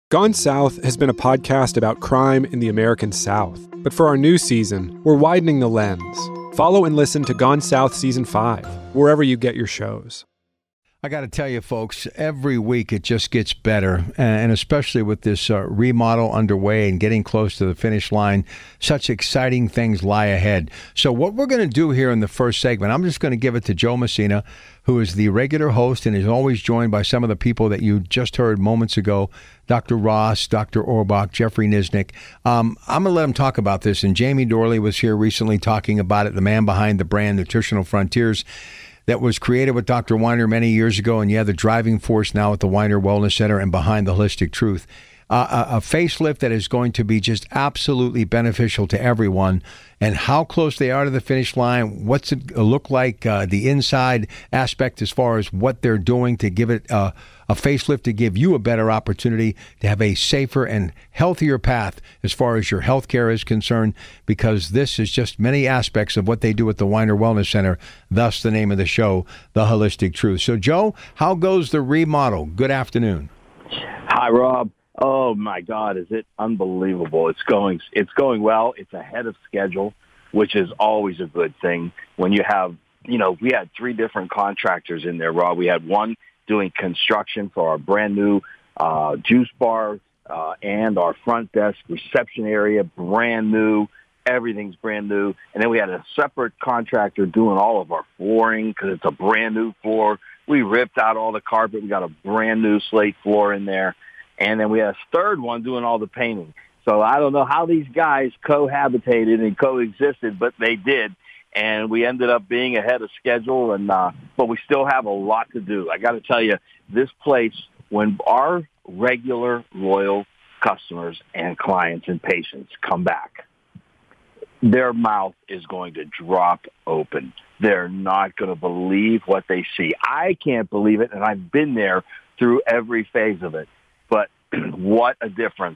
Gone South has been a podcast about crime in the American South. But for our new season, we're widening the lens. Follow and listen to Gone South Season 5, wherever you get your shows. I got to tell you, folks, every week it just gets better, and especially with this remodel underway and getting close to the finish line, such exciting things lie ahead. So what we're going to do here in the first segment, I'm just going to give it to Joe Messina, who is the regular host and is always joined by some of the people that you just heard moments ago, Dr. Ross, Dr. Orbach, Jeffrey Nisnik. I'm going to let him talk about this, and Jamie Dorley was here recently talking about it, the man behind the brand Nutritional Frontiers, that was created with Dr. Weiner many years ago, and the driving force now at the Weiner Wellness Center and behind the Holistic Truth. A facelift that is going to be just absolutely beneficial to everyone, and how close they are to the finish line, what's it look like, the inside aspect as far as what they're doing to give it a facelift to give you a better opportunity to have a safer and healthier path as far as your health care is concerned, because this is just many aspects of what they do at the Weiner Wellness Center, thus the name of the show, The Holistic Truth. So, Joe, how goes the remodel? Good afternoon. Hi, Rob. Oh, my God, is it unbelievable. It's going well. It's ahead of schedule, which is always a good thing. When you have, we had 3 different contractors in there, Rob. We had one doing construction for our brand new juice bar and our front desk reception area, brand new. Everything's brand new. And then we had a separate contractor doing all of our flooring because it's a brand new floor. We ripped out all the carpet. We got a brand new slate floor in there. And then we had a third one doing all the painting. So I don't know how these guys cohabitated and coexisted, but they did. And we ended up being ahead of schedule, but we still have a lot to do. I got to tell you, this place, when our regular loyal customers and clients and patients come back, their mouth is going to drop open. They're not going to believe what they see. I can't believe it, and I've been there through every phase of it. But what a difference.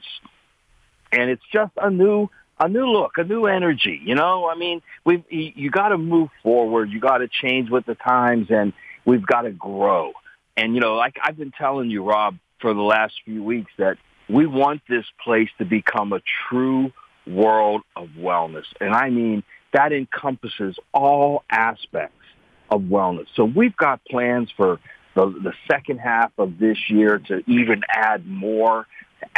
And it's just a new look, a new energy. You got to move forward. You got to change with the times, and we've got to grow. And, like I've been telling you, Rob, for the last few weeks, that we want this place to become a true world of wellness. And I mean, that encompasses all aspects of wellness. So we've got plans for the second half of this year to even add more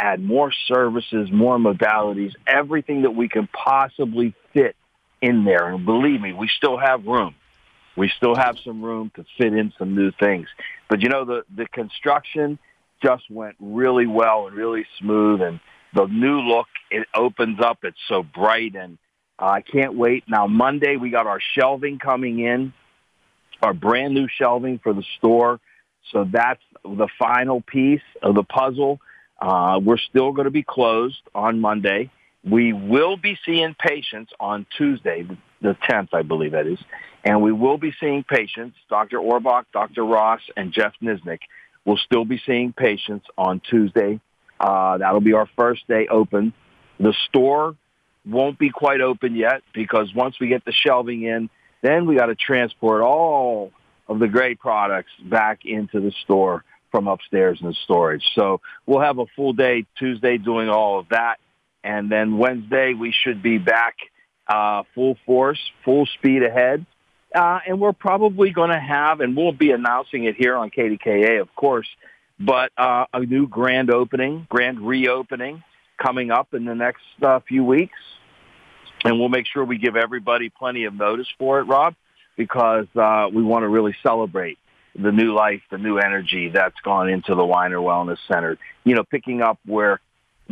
services, more modalities, everything that we can possibly fit in there. And believe me, we still have room. We still have some room to fit in some new things. But, the construction just went really well and really smooth. And the new look, it opens up. It's so bright. And I can't wait. Now, Monday, we got our shelving coming in, our brand new shelving for the store. So that's the final piece of the puzzle. We're still going to be closed on Monday. We will be seeing patients on Tuesday, the 10th, I believe that is. And we will be seeing patients. Dr. Orbach, Dr. Ross, and Jeff Nisnik will still be seeing patients on Tuesday. That'll be our first day open. The store won't be quite open yet because once we get the shelving in, then we got to transport all of the great products back into the store from upstairs in the storage. So we'll have a full day Tuesday doing all of that. And then Wednesday, we should be back full force, full speed ahead. And we're probably going to have, and we'll be announcing it here on KDKA, of course, but a new grand reopening coming up in the next few weeks. And we'll make sure we give everybody plenty of notice for it, Rob, because we want to really celebrate the new life, the new energy that's gone into the Weiner Wellness Center. Picking up where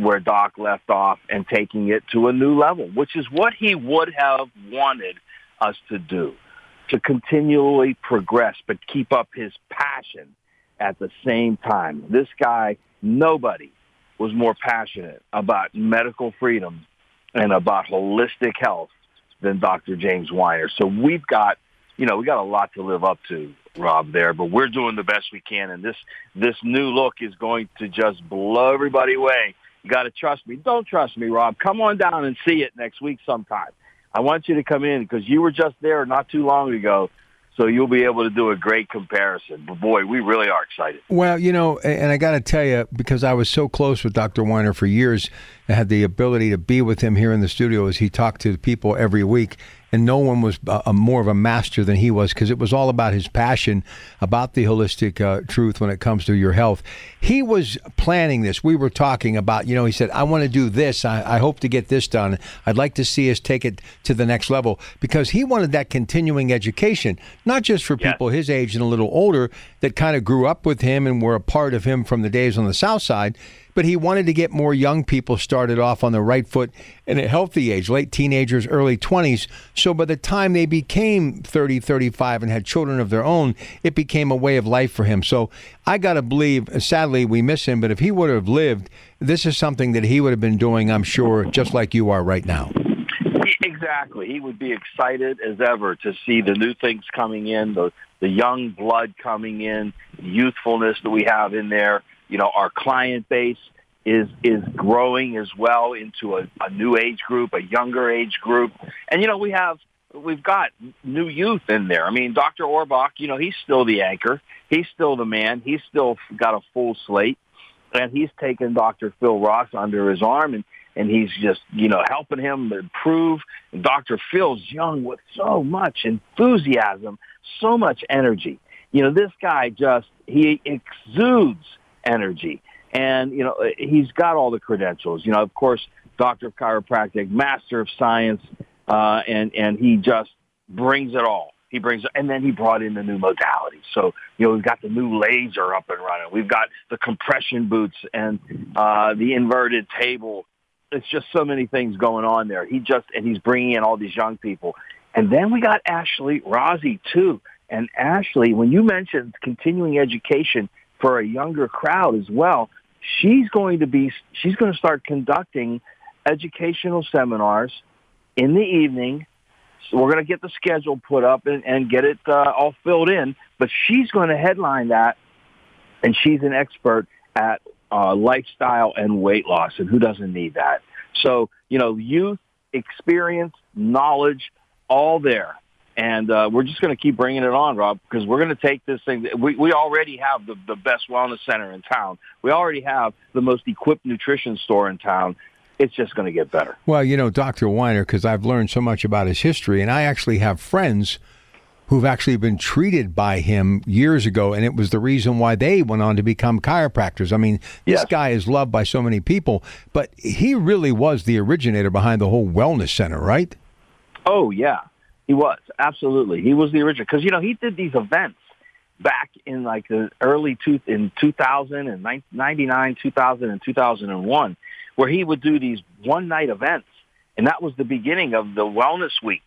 Doc left off and taking it to a new level, which is what he would have wanted us to do, to continually progress, but keep up his passion at the same time. This guy, nobody was more passionate about medical freedom and about holistic health than Dr. James Weiner. So we got a lot to live up to, Rob, there, but we're doing the best we can, and this new look is going to just blow everybody away. You got to trust me. Don't trust me, Rob. Come on down and see it next week sometime. I want you to come in because you were just there not too long ago, So you'll be able to do a great comparison. But, boy, we really are excited. Well, and I got to tell you, because I was so close with Dr. Weiner for years, I had the ability to be with him here in the studio as he talked to people every week. And no one was more of a master than he was, because it was all about his passion about the holistic truth when it comes to your health. He was planning this. We were talking about, he said, I want to do this. I hope to get this done. I'd like to see us take it to the next level, because he wanted that continuing education, not just for people his age and a little older that kind of grew up with him and were a part of him from the days on the South Side, but he wanted to get more young people started off on the right foot in a healthy age, late teenagers, early 20s. So by the time they became 30, 35 and had children of their own, it became a way of life for him. So I got to believe, sadly, we miss him, but if he would have lived, this is something that he would have been doing, I'm sure, just like you are right now. Exactly. He would be excited as ever to see the new things coming in, the young blood coming in, youthfulness that we have in there. Our client base is growing as well into a new age group, a younger age group. And, we've got new youth in there. I mean, Dr. Orbach, he's still the anchor. He's still the man. He's still got a full slate. And he's taken Dr. Phil Ross under his arm, and he's just, helping him improve. And Dr. Phil's young with so much enthusiasm, so much energy. This guy he exudes energy. And, he's got all the credentials. Of course, doctor of chiropractic, master of science, and he just brings it all. And then he brought in the new modality. So, we've got the new laser up and running. We've got the compression boots and the inverted table. It's just so many things going on there. And he's bringing in all these young people. And then we got Ashley Rossi, too. And Ashley, when you mentioned continuing education for a younger crowd as well, she's going to start conducting educational seminars in the evening. So we're going to get the schedule put up and get it all filled in, but she's going to headline that, and she's an expert at lifestyle and weight loss, and who doesn't need that? So, youth, experience, knowledge, all there. And we're just going to keep bringing it on, Rob, because we're going to take this thing. We already have the best wellness center in town. We already have the most equipped nutrition store in town. It's just going to get better. Well, Dr. Weiner, because I've learned so much about his history, and I actually have friends who've actually been treated by him years ago, and it was the reason why they went on to become chiropractors. I mean, this guy is loved by so many people, but he really was the originator behind the whole wellness center, right? Oh, yeah. He was, absolutely. He was the original, because, he did these events back in like the in 2000 and 99, 2000 and 2001, where he would do these one-night events. And that was the beginning of the Wellness Week.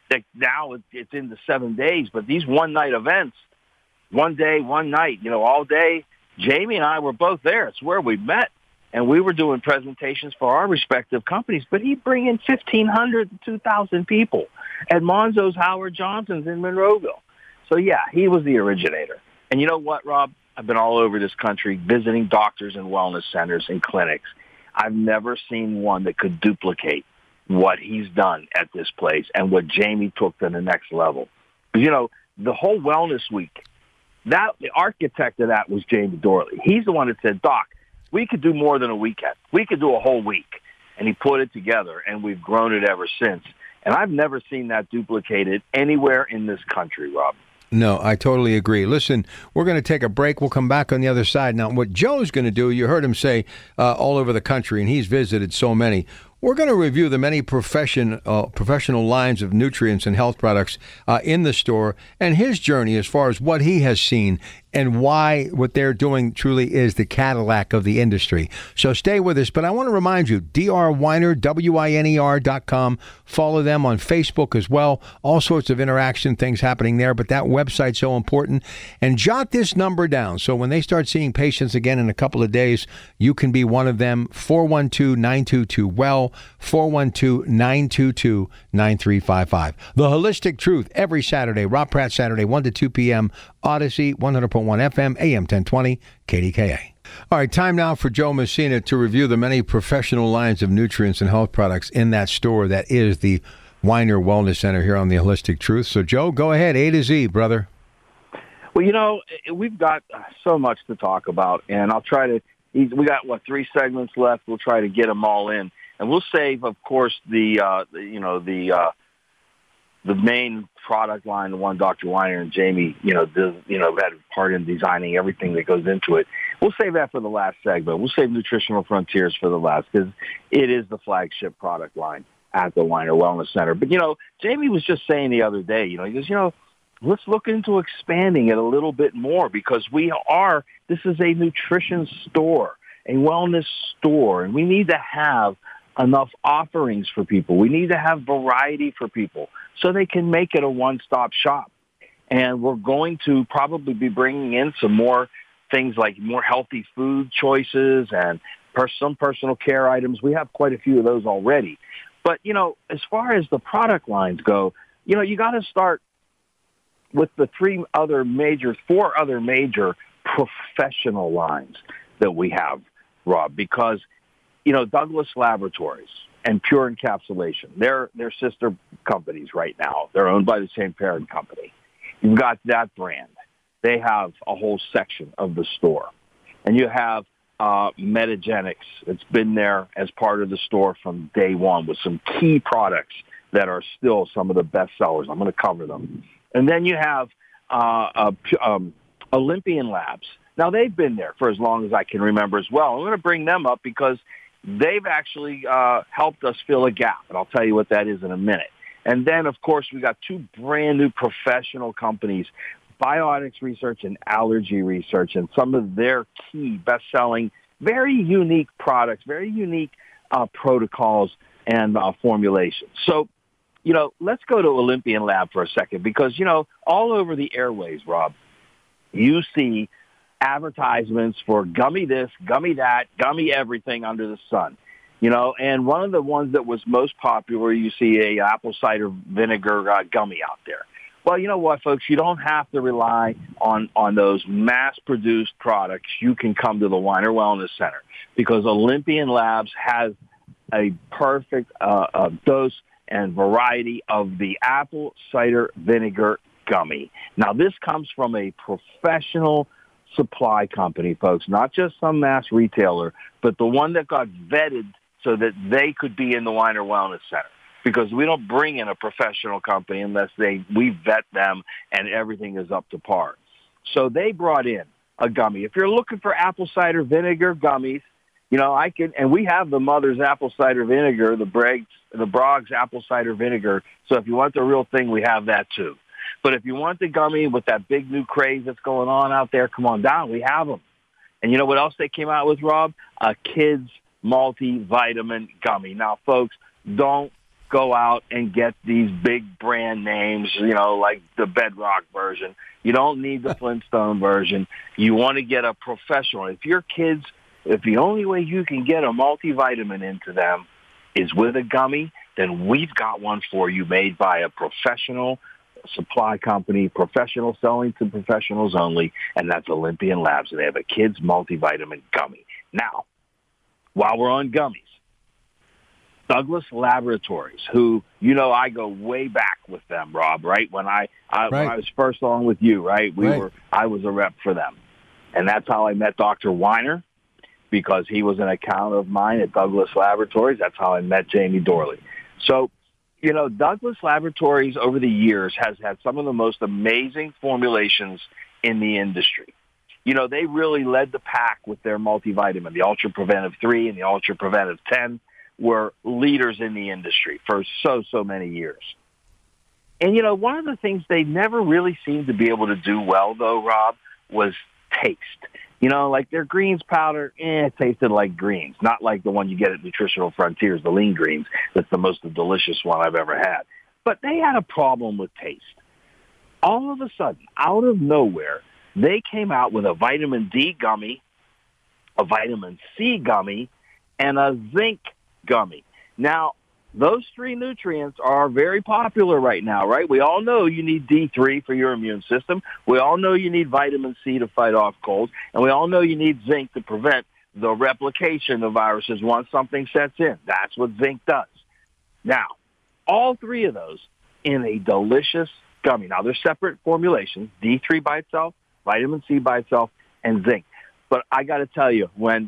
Now it's into 7 days, but these one-night events, one day, one night, all day. Jamie and I were both there. It's where we met. And we were doing presentations for our respective companies, but he'd bring in 1,500 to 2,000 people at Monzo's Howard Johnson's in Monroeville. So, yeah, he was the originator. And you know what, Rob? I've been all over this country visiting doctors and wellness centers and clinics. I've never seen one that could duplicate what he's done at this place and what Jamie took to the next level. Because, the whole Wellness Week, the architect of that was Jamie Dorley. He's the one that said, Doc, we could do more than a weekend. We could do a whole week. And he put it together, and we've grown it ever since. And I've never seen that duplicated anywhere in this country, Rob. No, I totally agree. Listen, we're going to take a break. We'll come back on the other side. Now, what Joe's going to do, you heard him say all over the country, and he's visited so many. We're going to review the many professional lines of nutrients and health products in the store and his journey as far as what he has seen and why what they're doing truly is the Cadillac of the industry. So stay with us. But I want to remind you, Dr. Weiner, WINER.com. Follow them on Facebook as well. All sorts of interaction things happening there. But that website's so important. And jot this number down. So when they start seeing patients again in a couple of days, you can be one of them. 412-922-WELL. 412-922-9355. The Holistic Truth every Saturday. Rob Pratt Saturday, 1 to 2 p.m. Odyssey, 100.1 FM, AM 1020, KDKA. All right, time now for Joe Messina to review the many professional lines of nutrients and health products in that store that is the Weiner Wellness Center here on the Holistic Truth. So, Joe, go ahead, A to Z, brother. Well, we've got so much to talk about, and I'll try to. We got 3 segments left. We'll try to get them all in, and we'll save, of course, the main product line, the one Dr. Weiner and Jamie, had a part in designing everything that goes into it. We'll save that for the last segment. We'll save Nutritional Frontiers for the last because it is the flagship product line at the Weiner Wellness Center. But, Jamie was just saying the other day, he goes, let's look into expanding it a little bit more because this is a nutrition store, a wellness store, and we need to have enough offerings for people. We need to have variety for people so they can make it a one-stop shop. And we're going to probably be bringing in some more things like more healthy food choices and some personal care items. We have quite a few of those already. But, as far as the product lines go, you got to start with the 4 other major professional lines that we have, Rob, because Douglas Laboratories and Pure Encapsulation, they're sister companies right now. They're owned by the same parent company. You've got that brand. They have a whole section of the store. And you have Metagenics. It's been there as part of the store from day one with some key products that are still some of the best sellers. I'm going to cover them. And then you have Olympian Labs. Now, they've been there for as long as I can remember as well. I'm going to bring them up because they've actually helped us fill a gap, and I'll tell you what that is in a minute. And then, of course, we got 2 brand-new professional companies, Biotics Research and Allergy Research, and some of their key best-selling, very unique products, very unique protocols and formulations. So, let's go to Olympian Lab for a second because, all over the airways, Rob, you see advertisements for gummy this, gummy that, gummy everything under the sun. And one of the ones that was most popular, you see a apple cider vinegar gummy out there. Well, you know what, folks? You don't have to rely on those mass-produced products. You can come to the Weiner Wellness Center because Olympian Labs has a perfect dose and variety of the apple cider vinegar gummy. Now, this comes from a professional supply company, folks, not just some mass retailer, but the one that got vetted so that they could be in the Weiner Wellness Center. Because we don't bring in a professional company unless we vet them and everything is up to par. So they brought in a gummy. If you're looking for apple cider vinegar gummies, and we have the Mother's apple cider vinegar, the Braggs apple cider vinegar. So if you want the real thing, we have that too. But if you want the gummy with that big new craze that's going on out there, come on down. We have them. And you know what else they came out with, Rob? A kids multivitamin gummy. Now, folks, don't go out and get these big brand names, like the Bedrock version. You don't need the Flintstone version. You want to get a professional. If the only way you can get a multivitamin into them is with a gummy, then we've got one for you made by a professional supply company, professional selling to professionals only, and that's Olympian Labs. And they have a kids multivitamin gummy. Now, while we're on gummies, Douglas Laboratories, who, I go way back with them, Rob, right? When I was first on with you, right? I was a rep for them. And that's how I met Dr. Weiner, because he was an account of mine at Douglas Laboratories. That's how I met Jamie Dorley. So, Douglas Laboratories over the years has had some of the most amazing formulations in the industry. They really led the pack with their multivitamin. The Ultra Preventive 3 and the Ultra Preventive 10 were leaders in the industry for so many years. And, one of the things they never really seemed to be able to do well, though, Rob, was taste. Like their greens powder, it tasted like greens, not like the one you get at Nutritional Frontiers, the lean greens. That's the most delicious one I've ever had. But they had a problem with taste. All of a sudden, out of nowhere, they came out with a vitamin D gummy, a vitamin C gummy, and a zinc gummy. Now, those 3 nutrients are very popular right now, right? We all know you need D3 for your immune system. We all know you need vitamin C to fight off colds. And we all know you need zinc to prevent the replication of viruses once something sets in. That's what zinc does. Now, all 3 of those in a delicious gummy. Now, they're separate formulations, D3 by itself, vitamin C by itself, and zinc. But I got to tell you, when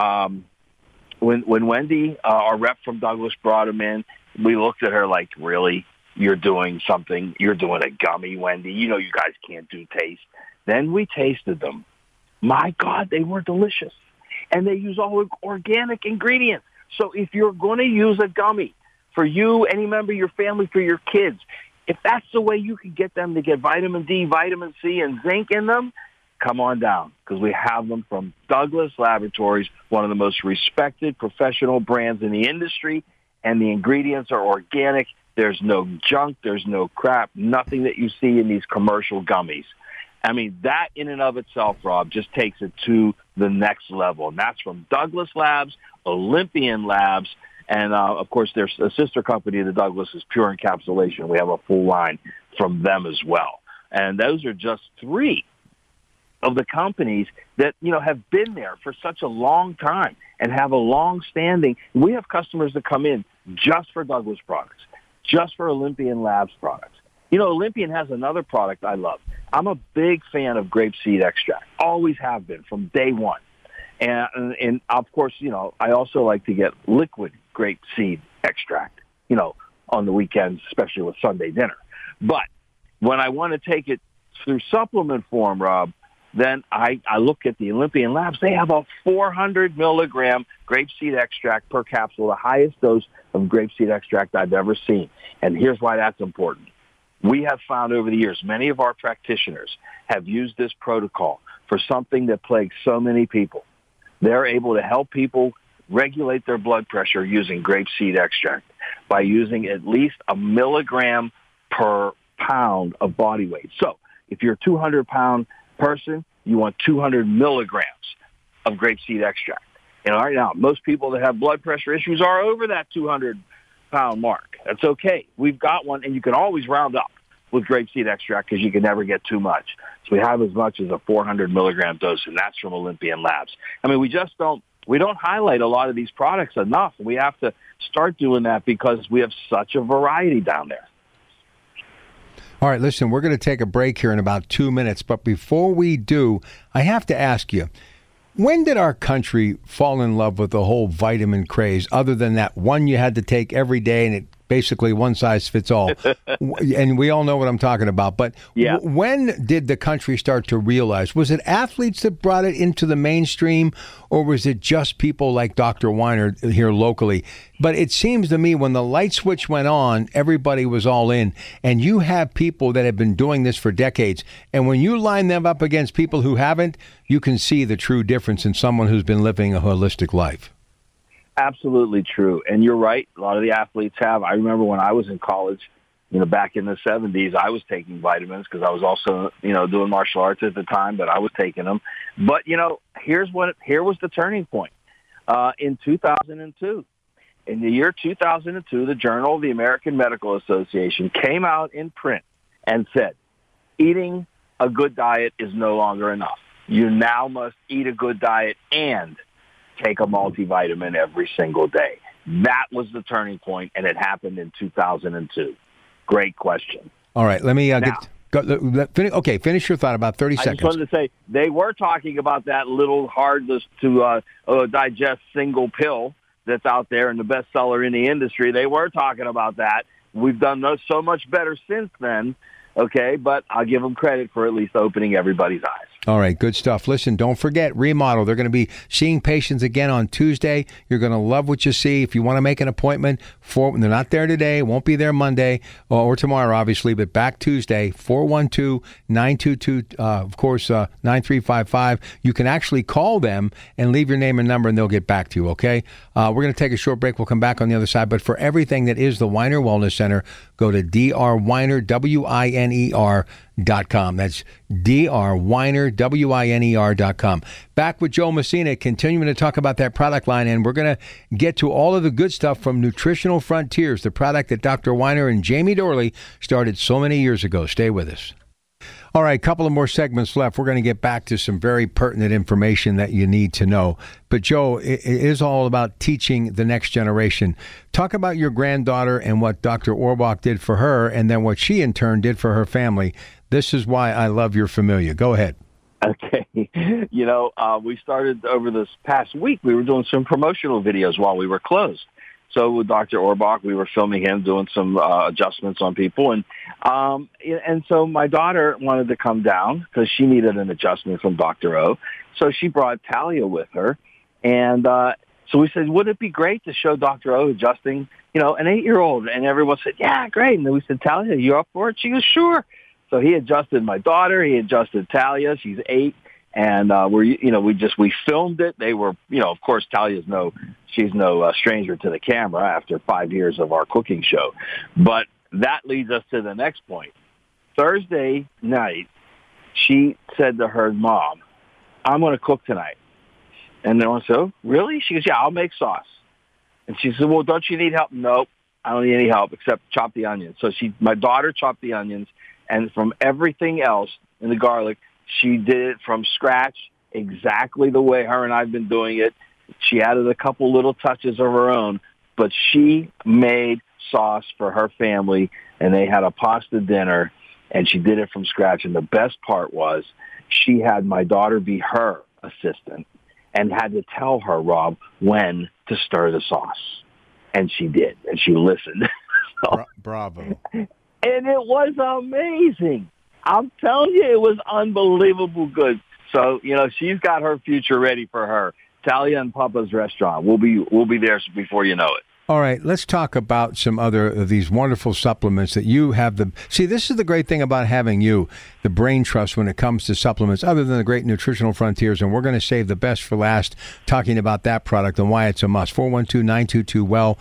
Wendy, our rep from Douglas, brought them in, we looked at her like, really? You're doing something? You're doing a gummy, Wendy? You know you guys can't do taste. Then we tasted them. My God, they were delicious. And they use all organic ingredients. So if you're going to use a gummy for you, any member of your family, for your kids, if that's the way you can get them to get vitamin D, vitamin C, and zinc in them, come on down, because we have them from Douglas Laboratories, one of the most respected professional brands in the industry, and the ingredients are organic. There's no junk. There's no crap, nothing that you see in these commercial gummies. I mean, that in and of itself, Rob, just takes it to the next level. And that's from Douglas Labs, Olympian Labs, and, of course, there's a sister company of the Douglas is Pure Encapsulation. We have a full line from them as well. And those are just three of the companies that, you know, have been there for such a long time and have a long-standing. We have customers that come in just for Douglas products, just for Olympian Labs products. You know, Olympian has another product I love. I'm a big fan of grapeseed extract. Always have been from day one. And of course, you know, I also like to get liquid grapeseed extract, you know, on the weekends, especially with Sunday dinner. But when I want to take it through supplement form, Rob, then I look at the Olympian Labs. They have a 400 milligram grapeseed extract per capsule, the highest dose of grapeseed extract I've ever seen. And here's why that's important. We have found over the years, many of our practitioners have used this protocol for something that plagues so many people. They're able to help people regulate their blood pressure using grapeseed extract by using at least a milligram per pound of body weight. So if you're a 200-pound person, you want 200 milligrams of grapeseed extract. And right now, most people that have blood pressure issues are over that 200-pound mark. That's okay. We've got one, and you can always round up with grapeseed extract because you can never get too much. So we have as much as a 400 milligram dose, and that's from Olympian Labs. I mean, we don't highlight a lot of these products enough. We have to start doing that because we have such a variety down there. All right, listen, we're going to take a break here in about 2 minutes. But before we do, I have to ask you, when did our country fall in love with the whole vitamin craze, other than that one you had to take every day and it basically one size fits all? And we all know what I'm talking about. But yeah. When did the country start to realize? Was it athletes that brought it into the mainstream, or was it just people like Dr. Weiner here locally? But it seems to me when the light switch went on, everybody was all in. And you have people that have been doing this for decades. And when you line them up against people who haven't, you can see the true difference in someone who's been living a holistic life. Absolutely true. And you're right. A lot of the athletes have. I remember when I was in college, you know, back in the 70s, I was taking vitamins because I was also, you know, doing martial arts at the time, but I was taking them. But, you know, here was the turning point. In 2002, in the year 2002, the Journal of the American Medical Association came out in print and said, eating a good diet is no longer enough. You now must eat a good diet and take a multivitamin every single day. That was the turning point, and it happened in 2002. Great question. All right, let me finish your thought, about 30 seconds. I just wanted to say, they were talking about that little hard to digest single pill that's out there and the bestseller in the industry. They were talking about that. We've done so much better since then, okay, but I'll give them credit for at least opening everybody's eyes. All right, good stuff. Listen, don't forget, Remodel. They're going to be seeing patients again on Tuesday. You're going to love what you see. If you want to make an appointment, they're not there today, won't be there Monday or tomorrow, obviously, but back Tuesday, 412-922, of course, 9355. You can actually call them and leave your name and number, and they'll get back to you, okay? We're going to take a short break. We'll come back on the other side. But for everything that is the Weiner Wellness Center, go to drweiner, WINER.com. That's drweiner, WINER.com. Back with Joe Messina, continuing to talk about that product line, and we're going to get to all of the good stuff from Nutritional Frontiers, the product that Dr. Weiner and Jamie Dorley started so many years ago. Stay with us. All right, a couple of more segments left. We're going to get back to some very pertinent information that you need to know. But, Joe, it is all about teaching the next generation. Talk about your granddaughter and what Dr. Orbach did for her, and then what she, in turn, did for her family. This is why I love your familia. Go ahead. Okay. We started over this past week. We were doing some promotional videos while we were closed. So with Dr. Orbach, we were filming him doing some adjustments on people. And so my daughter wanted to come down because she needed an adjustment from Dr. O. So she brought Talia with her. And so we said, would it be great to show Dr. O adjusting, an 8-year-old? And everyone said, yeah, great. And then we said, Talia, you up for it? She goes, sure. So he adjusted my daughter. He adjusted Talia. She's 8. And we filmed it. They were, of course, she's no stranger to the camera after 5 years of our cooking show. But that leads us to the next point. Thursday night, she said to her mom, I'm going to cook tonight. And then I said, oh, really? She goes, yeah, I'll make sauce. And she said, well, don't you need help? Nope, I don't need any help except chop the onions. So my daughter chopped the onions, and from everything else in the garlic, she did it from scratch, exactly the way her and I have been doing it. She added a couple little touches of her own, but she made sauce for her family, and they had a pasta dinner, and she did it from scratch. And the best part was she had my daughter be her assistant and had to tell her, Rob, when to stir the sauce. And she did, and she listened. Bravo. And it was amazing. I'm telling you, it was unbelievable good. So, she's got her future ready for her. Talia and Papa's restaurant. We'll be there before you know it. All right, let's talk about some other of these wonderful supplements that you have. See, this is the great thing about having you, the brain trust, when it comes to supplements, other than the great nutritional frontiers. And we're going to save the best for last, talking about that product and why it's a must. 412-922-WELL,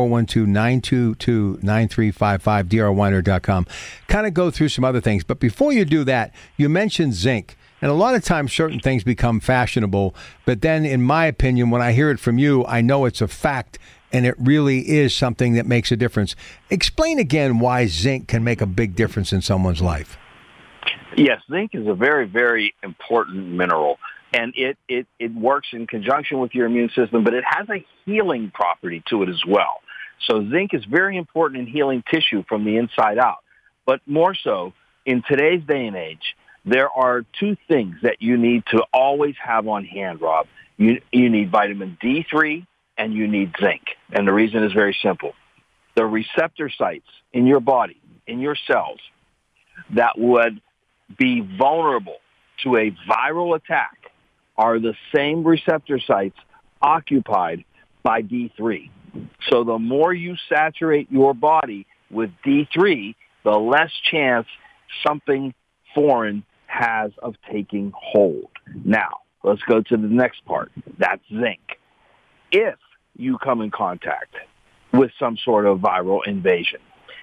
412-922-9355, drweiner.com. Kind of go through some other things. But before you do that, you mentioned zinc. And a lot of times certain things become fashionable. But then, in my opinion, when I hear it from you, I know it's a fact. And it really is something that makes a difference. Explain again why zinc can make a big difference in someone's life. Yes, zinc is a very, very important mineral. And it works in conjunction with your immune system, but it has a healing property to it as well. So zinc is very important in healing tissue from the inside out. But more so, in today's day and age, there are two things that you need to always have on hand, Rob. You need vitamin D3 and you need zinc. And the reason is very simple. The receptor sites in your body, in your cells, that would be vulnerable to a viral attack are the same receptor sites occupied by D3. So the more you saturate your body with D3, the less chance something foreign has of taking hold. Now, let's go to the next part. That's zinc. If you come in contact with some sort of viral invasion,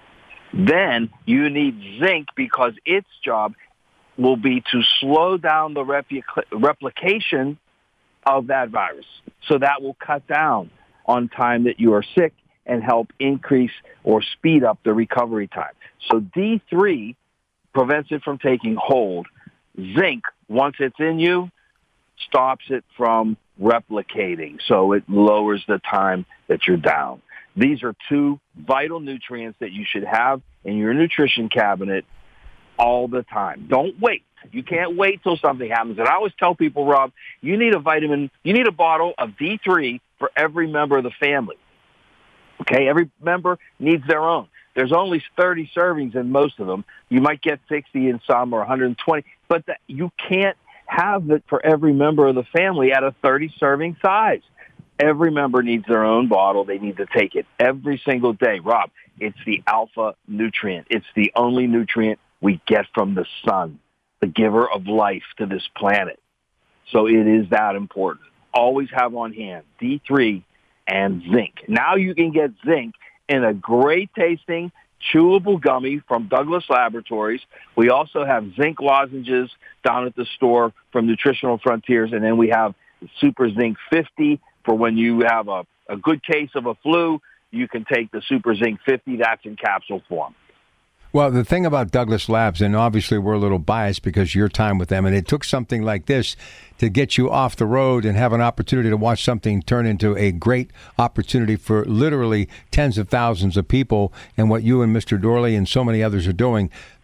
then you need zinc because its job will be to slow down the replication of that virus. So that will cut down on time that you are sick and help increase or speed up the recovery time. So D3 prevents it from taking hold. Zinc, once it's in you, stops it from replicating. So it lowers the time that you're down. These are two vital nutrients that you should have in your nutrition cabinet all the time. Don't wait. You can't wait till something happens. And I always tell people, Rob, you need a bottle of D3 for every member of the family. Okay? Every member needs their own. There's only 30 servings in most of them. You might get 60 in some or 120, but you can't have it for every member of the family at a 30-serving size. Every member needs their own bottle. They need to take it every single day. Rob, it's the alpha nutrient. It's the only nutrient we get from the sun, the giver of life to this planet. So it is that important. Always have on hand D3 and zinc. Now you can get zinc in a great-tasting, chewable gummy from Douglas Laboratories. We also have zinc lozenges down at the store from Nutritional Frontiers, and then we have Super Zinc 50 for when you have a good case of a flu. You can take the Super Zinc 50. That's in capsule form. Well, the thing about Douglas Labs, and obviously we're a little biased because your time with them, and it took something like this to get you off the road and have an opportunity to watch something turn into a great opportunity for literally tens of thousands of people, and what you and Mr. Dorley and so many others are doing.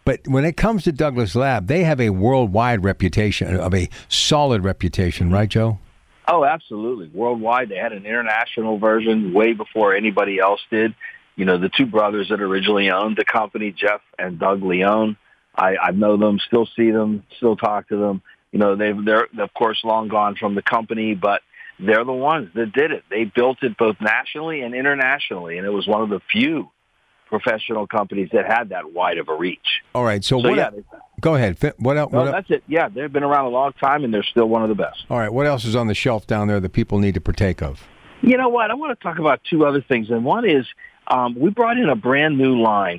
But when it comes to Douglas Lab, they have a worldwide reputation, of a solid reputation, right, Joe? Oh, absolutely. Worldwide, they had an international version way before anybody else did. You know, the two brothers that originally owned the company, Jeff and Doug Leone, I know them, still see them, still talk to them. You know, they're of course long gone from the company, but they're the ones that did it. They built it both nationally and internationally, and it was one of the few professional companies that had that wide of a reach. All right, so what? Yeah, go ahead. What else? No, that's it. Yeah, they've been around a long time, and they're still one of the best. All right, what else is on the shelf down there that people need to partake of? You know what? I want to talk about two other things, and one is we brought in a brand new line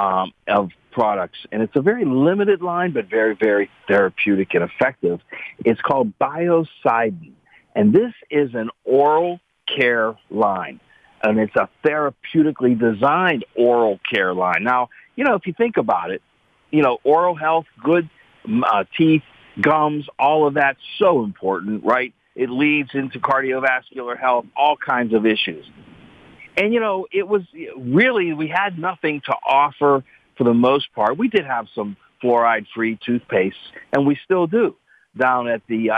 of products, and it's a very limited line, but very, very therapeutic and effective. It's called Biocidin, and this is an oral care line, and it's a therapeutically designed oral care line. Now, you know, if you think about it, you know, oral health, good teeth, gums, all of that's so important, right? It leads into cardiovascular health, all kinds of issues. And, you know, it was really, we had nothing to offer for the most part. We did have some fluoride-free toothpaste, and we still do down at the,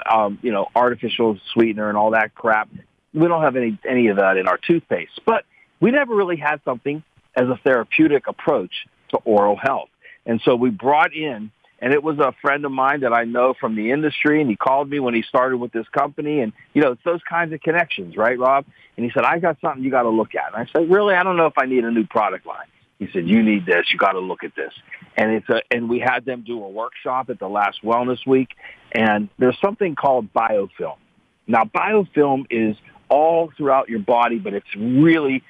artificial sweetener and all that crap. We don't have any of that in our toothpaste. But we never really had something as a therapeutic approach to oral health. And so we brought in, and it was a friend of mine that I know from the industry, and he called me when he started with this company. And, you know, it's those kinds of connections, right, Rob? And he said, I got something you got to look at. And I said, really? I don't know if I need a new product line. He said, you need this. You got to look at this. And and we had them do a workshop at the last Wellness Week, and there's something called biofilm. Now, biofilm is all throughout your body, but it's really,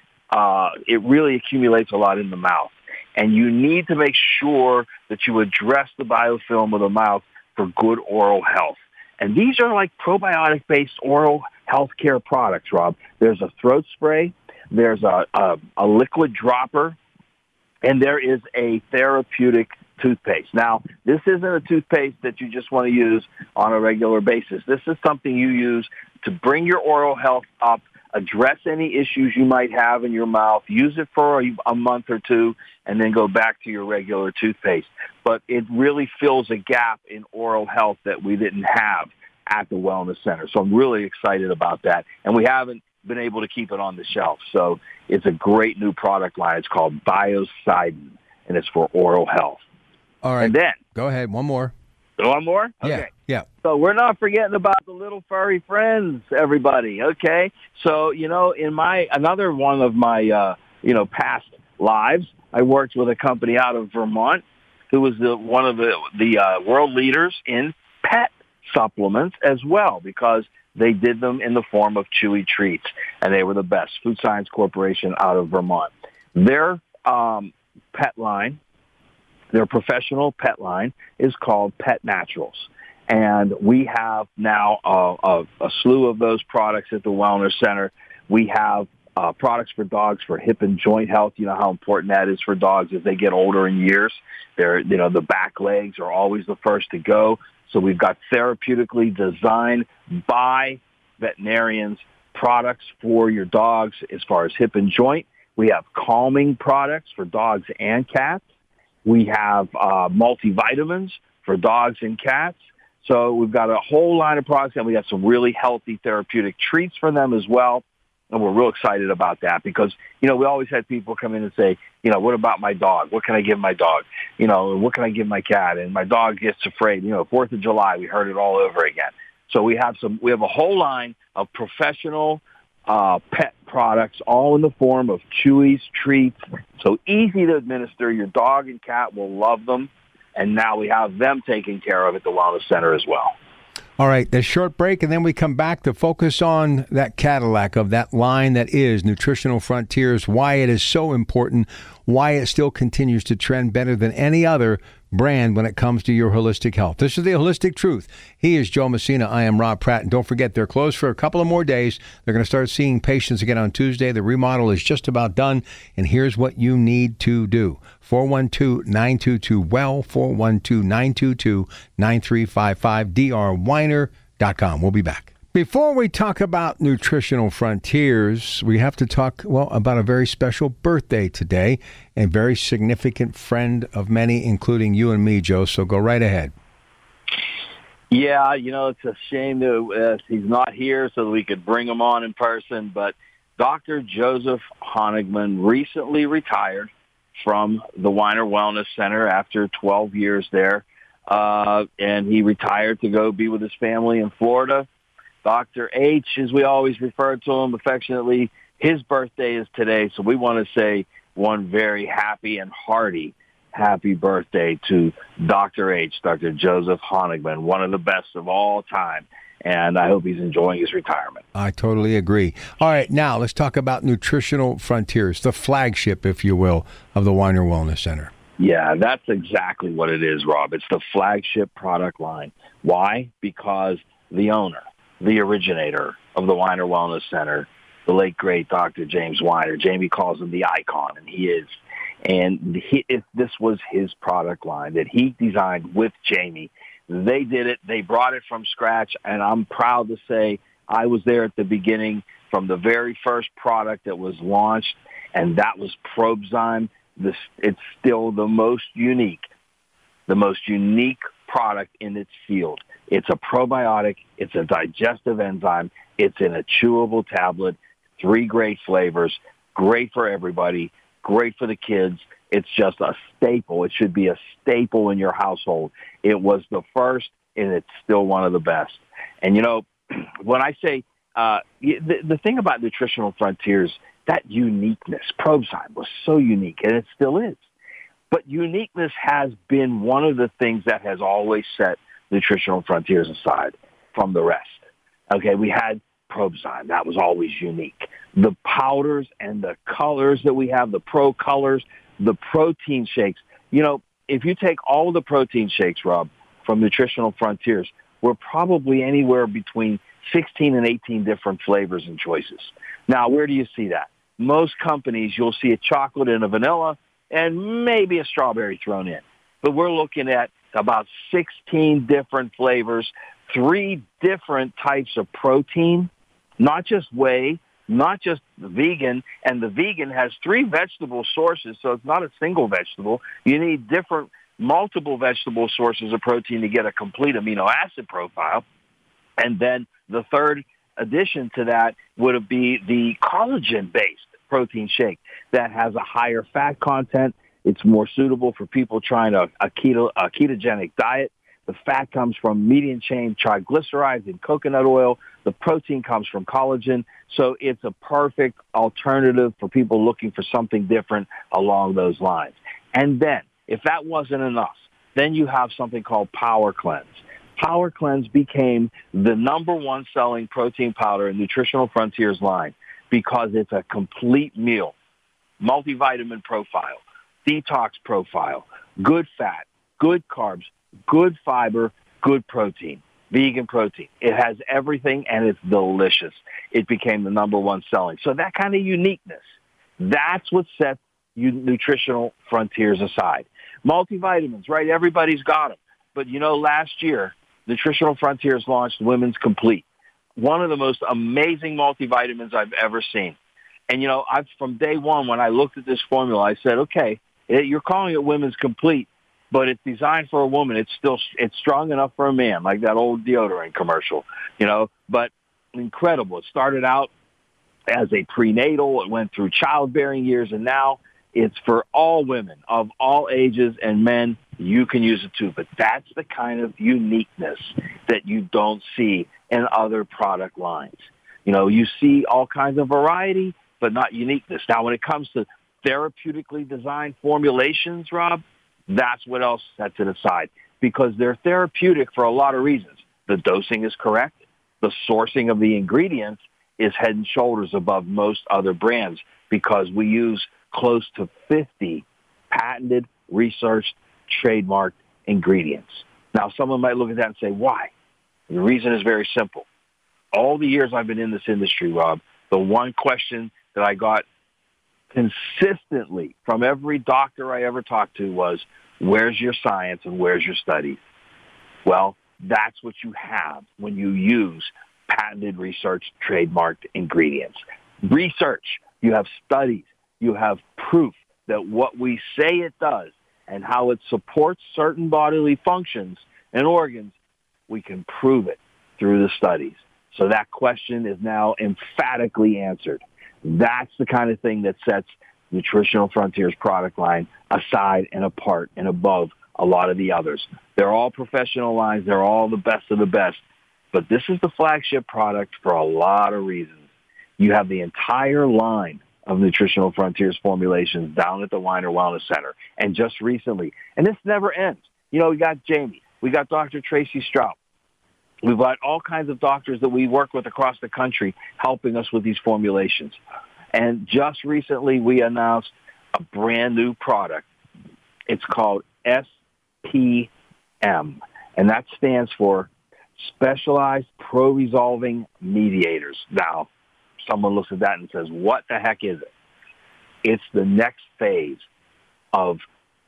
it really accumulates a lot in the mouth. And you need to make sure that you address the biofilm of the mouth for good oral health. And these are like probiotic-based oral health care products, Rob. There's a throat spray, there's a liquid dropper, and there is a therapeutic toothpaste. Now, this isn't a toothpaste that you just want to use on a regular basis. This is something you use to bring your oral health up, address any issues you might have in your mouth, use it for a month or two, and then go back to your regular toothpaste. But it really fills a gap in oral health that we didn't have at the Wellness Center. So I'm really excited about that. And we haven't been able to keep it on the shelf. So it's a great new product line. It's called Biocidin, and it's for oral health. All right. And then, go ahead. One more. One more? Okay. Yeah. So we're not forgetting about the little furry friends, everybody. Okay. So, you know, in another one of my, past lives, I worked with a company out of Vermont who was one of the world leaders in pet supplements as well, because they did them in the form of Chewy treats, and they were the best. Food Science Corporation out of Vermont. Their pet line, their professional pet line, is called Pet Naturals. And we have now a slew of those products at the Wellness Center. We have products for dogs for hip and joint health. You know how important that is for dogs as they get older in years. The back legs are always the first to go. So we've got therapeutically designed by veterinarians products for your dogs as far as hip and joint. We have calming products for dogs and cats. We have multivitamins for dogs and cats. So we've got a whole line of products, and we got some really healthy therapeutic treats for them as well. And we're real excited about that because, you know, we always had people come in and say, you know, what about my dog? What can I give my dog? You know, what can I give my cat? And my dog gets afraid. You know, 4th of July, we heard it all over again. So we have a whole line of professional pet products, all in the form of chewies, treats. So easy to administer. Your dog and cat will love them. And now we have them taken care of at the Wellness Center as well. All right, this short break, and then we come back to focus on that Cadillac of that line that is Nutritional Frontiers, why it is so important, why it still continues to trend better than any other brand when it comes to your holistic health. This is The Holistic Truth. He is Joe Messina. I am Rob Pratt. And don't forget, they're closed for a couple of more days. They're going to start seeing patients again on Tuesday. The remodel is just about done. And here's what you need to do. 412-922-WELL, 412-922-9355, drweiner.com. We'll be back. Before we talk about nutritional frontiers, we have to talk, about a very special birthday today, a very significant friend of many, including you and me, Joe, so go right ahead. Yeah, it's a shame that he's not here so that we could bring him on in person, but Dr. Joseph Honigman recently retired from the Weiner Wellness Center after 12 years there, and he retired to go be with his family in Florida. Dr. H, as we always refer to him affectionately, his birthday is today, so we want to say one very happy and hearty happy birthday to Dr. H, Dr. Joseph Honigman, one of the best of all time, and I hope he's enjoying his retirement. I totally agree. All right, now let's talk about Nutritional Frontiers, the flagship, if you will, of the Weiner Wellness Center. Yeah, that's exactly what it is, Rob. It's the flagship product line. Why? Because the owner, the originator of the Weiner Wellness Center, the late, great Dr. James Weiner. Jamie calls him the icon, and he is. And this was his product line that he designed with Jamie. They did it. They brought it from scratch, and I'm proud to say I was there at the beginning from the very first product that was launched, and that was Probezyme. It's still the most unique product in its field. It's a probiotic. It's a digestive enzyme. It's in a chewable tablet, 3 great flavors, great for everybody, great for the kids. It's just a staple. It should be a staple in your household. It was the first, and it's still one of the best. And, when I say the thing about Nutritional Frontiers, that uniqueness, Probezyme was so unique, and it still is. But uniqueness has been one of the things that has always set Nutritional Frontiers aside from the rest. Okay, we had Probezyme. That was always unique. The powders and the colors that we have, the Pro Colors, the protein shakes. If you take all the protein shakes, Rob, from Nutritional Frontiers, we're probably anywhere between 16 and 18 different flavors and choices. Now, where do you see that? Most companies, you'll see a chocolate and a vanilla and maybe a strawberry thrown in. But we're looking at about 16 different flavors, 3 different types of protein, not just whey, not just vegan, and the vegan has 3 vegetable sources, so it's not a single vegetable. You need multiple vegetable sources of protein to get a complete amino acid profile. And then the third addition to that would be the collagen-based protein shake that has a higher fat content. It's more suitable for people trying a ketogenic diet. The fat comes from medium-chain triglycerides and coconut oil. The protein comes from collagen. So it's a perfect alternative for people looking for something different along those lines. And then, if that wasn't enough, then you have something called Power Cleanse. Power Cleanse became the number 1 selling protein powder in Nutritional Frontiers line because it's a complete meal, multivitamin profile, detox profile, good fat, good carbs, good fiber, good protein, vegan protein. It has everything, and it's delicious. It became the number 1 selling. So that kind of uniqueness, that's what sets Nutritional Frontiers aside. Multivitamins, right? Everybody's got them. But, last year, Nutritional Frontiers launched Women's Complete, one of the most amazing multivitamins I've ever seen. And, from day one, when I looked at this formula, I said, okay, you're calling it Women's Complete, but it's designed for a woman. It's strong enough for a man, like that old deodorant commercial, but incredible. It started out as a prenatal. It went through childbearing years, and now it's for all women of all ages and men. You can use it too, but that's the kind of uniqueness that you don't see in other product lines. You see all kinds of variety, but not uniqueness. Now, when it comes to therapeutically designed formulations, Rob, that's what else sets it aside, because they're therapeutic for a lot of reasons. The dosing is correct. The sourcing of the ingredients is head and shoulders above most other brands because we use close to 50 patented, researched, trademarked ingredients. Now, someone might look at that and say, why? The reason is very simple. All the years I've been in this industry, Rob, the one question that I got consistently from every doctor I ever talked to was, where's your science and where's your studies? Well, that's what you have when you use patented, researched, trademarked ingredients. Research. You have studies. You have proof that what we say it does and how it supports certain bodily functions and organs, we can prove it through the studies. So that question is now emphatically answered. That's the kind of thing that sets Nutritional Frontiers product line aside and apart and above a lot of the others. They're all professional lines. They're all the best of the best. But this is the flagship product for a lot of reasons. You have the entire line of Nutritional Frontiers formulations down at the Weiner Wellness Center. And just recently, and this never ends. You know, we got Jamie. We got Dr. Tracy Strout. We've got all kinds of doctors that we work with across the country helping us with these formulations. And just recently, we announced a brand new product. It's called SPM, and that stands for Specialized Pro-Resolving Mediators. Now, someone looks at that and says, what the heck is it? It's the next phase of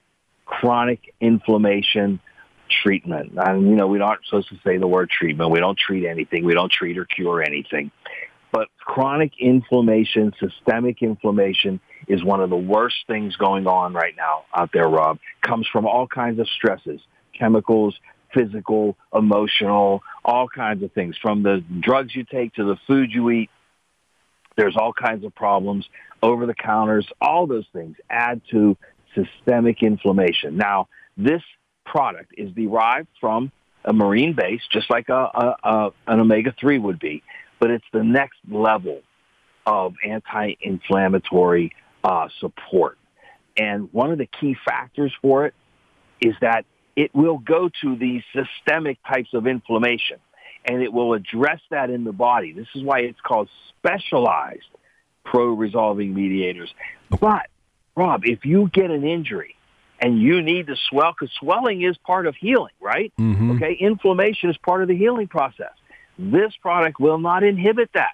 chronic inflammation treatment. And, you know, we aren't supposed to say the word treatment. We don't treat anything. We don't treat or cure anything. But chronic inflammation, systemic inflammation is one of the worst things going on right now out there, Rob. Comes from all kinds of stresses, chemicals, physical, emotional, all kinds of things. From the drugs you take to the food you eat, there's all kinds of problems. Over-the-counters, all those things add to systemic inflammation. Now, this product is derived from a marine base, just like an omega-3 would be, but it's the next level of anti-inflammatory support. And one of the key factors for it is that it will go to these systemic types of inflammation, and it will address that in the body. This is why it's called specialized pro-resolving mediators. But, Rob, if you get an injury and you need to swell, because swelling is part of healing, right? Mm-hmm. Okay, inflammation is part of the healing process. This product will not inhibit that.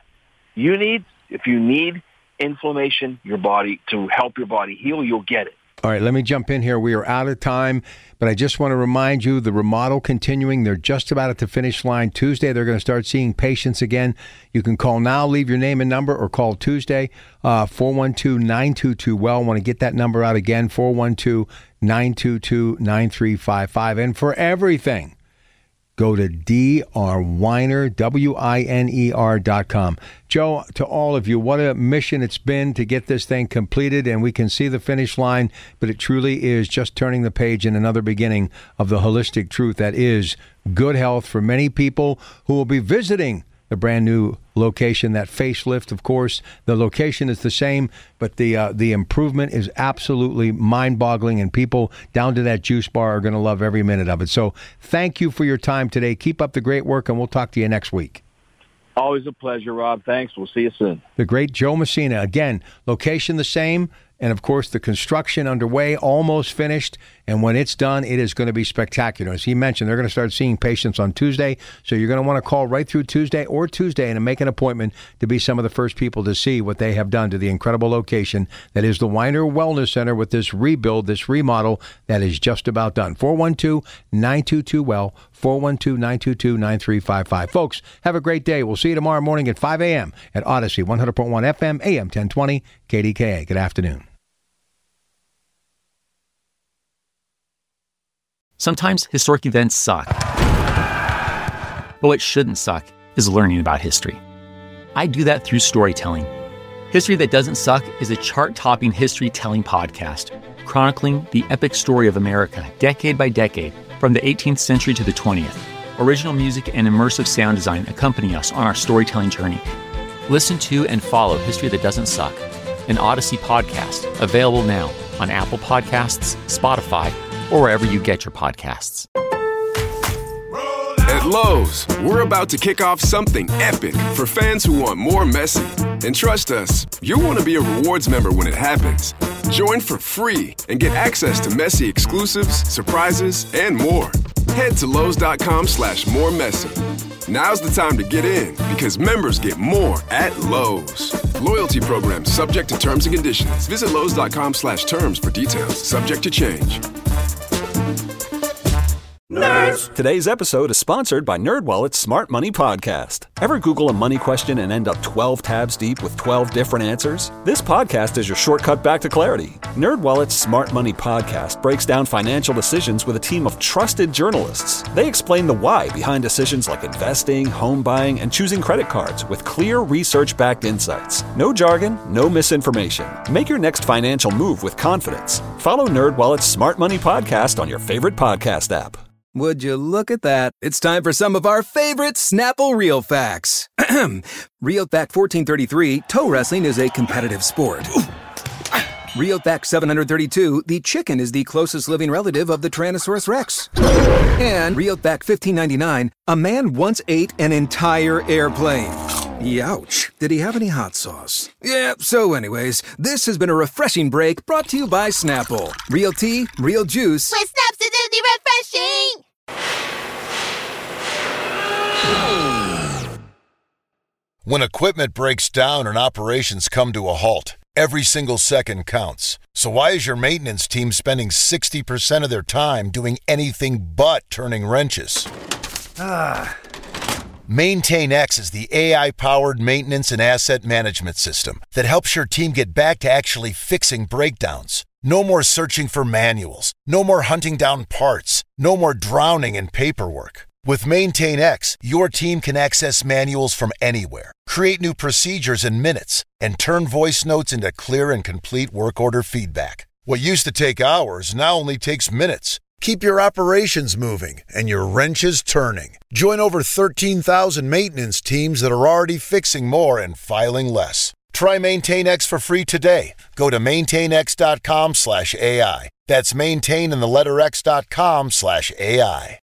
If you need inflammation, your body, to help your body heal, you'll get it. All right, let me jump in here. We are out of time, but I just want to remind you, the remodel continuing. They're just about at the finish line. Tuesday, they're going to start seeing patients again. You can call now, leave your name and number, or call Tuesday, 412-922-WELL. I want to get that number out again, 412-922-9355. And for everything, go to drweiner, WINER.com. Joe, to all of you, what a mission it's been to get this thing completed, and we can see the finish line, but it truly is just turning the page in another beginning of the holistic truth that is good health for many people who will be visiting the brand new location, that facelift, of course. The location is the same, but the improvement is absolutely mind-boggling, and people down to that juice bar are going to love every minute of it. So thank you for your time today. Keep up the great work, and we'll talk to you next week. Always a pleasure, Rob. Thanks. We'll see you soon. The great Joe Messina. Again, location the same, and of course the construction underway, almost finished, and when it's done, it is going to be spectacular. As he mentioned, they're going to start seeing patients on Tuesday, so you're going to want to call right through Tuesday and make an appointment to be some of the first people to see what they have done to the incredible location that is the Weiner Wellness Center with this rebuild, this remodel that is just about done. 412-922-WELL, 412-922-9355. Folks, have a great day. We'll see you tomorrow morning at 5 a.m. at Odyssey, 100.1 FM, AM 1020, KDKA. Good afternoon. Sometimes historic events suck. But what shouldn't suck is learning about history. I do that through storytelling. History That Doesn't Suck is a chart-topping history-telling podcast chronicling the epic story of America, decade by decade, from the 18th century to the 20th. Original music and immersive sound design accompany us on our storytelling journey. Listen to and follow History That Doesn't Suck, an Odyssey podcast, available now on Apple Podcasts, Spotify, or wherever you get your podcasts. At Lowe's, we're about to kick off something epic for fans who want more Messi. And trust us, you'll want to be a rewards member when it happens. Join for free and get access to Messi exclusives, surprises, and more. Head to Lowe's.com/moremessy. Now's the time to get in, because members get more at Lowe's. Loyalty program subject to terms and conditions. Visit Lowe's.com/terms for details. Subject to change. Nerds! Today's episode is sponsored by NerdWallet's Smart Money Podcast. Ever Google a money question and end up 12 tabs deep with 12 different answers? This podcast is your shortcut back to clarity. NerdWallet's Smart Money Podcast breaks down financial decisions with a team of trusted journalists. They explain the why behind decisions like investing, home buying, and choosing credit cards with clear research-backed insights. No jargon, no misinformation. Make your next financial move with confidence. Follow NerdWallet's Smart Money Podcast on your favorite podcast app. Would you look at that? It's time for some of our favorite Snapple Real Facts. Real Fact 1433, toe wrestling is a competitive sport. Real Fact 732, the chicken is the closest living relative of the Tyrannosaurus Rex. And Real Fact 1599, a man once ate an entire airplane. Youch. Did he have any hot sauce? Yeah, so anyways, this has been a refreshing break brought to you by Snapple. Real tea, real juice. With Snaps Acidity Refreshing! When equipment breaks down and operations come to a halt, every single second counts. So why is your maintenance team spending 60% of their time doing anything but turning wrenches? MaintainX is the AI-powered maintenance and asset management system that helps your team get back to actually fixing breakdowns. No more searching for manuals. No more hunting down parts. No more drowning in paperwork. With MaintainX, your team can access manuals from anywhere, create new procedures in minutes, and turn voice notes into clear and complete work order feedback. What used to take hours now only takes minutes. Keep your operations moving and your wrenches turning. Join over 13,000 maintenance teams that are already fixing more and filing less. Try MaintainX for free today. Go to maintainx.com/AI. That's maintain and the letter X.com/AI.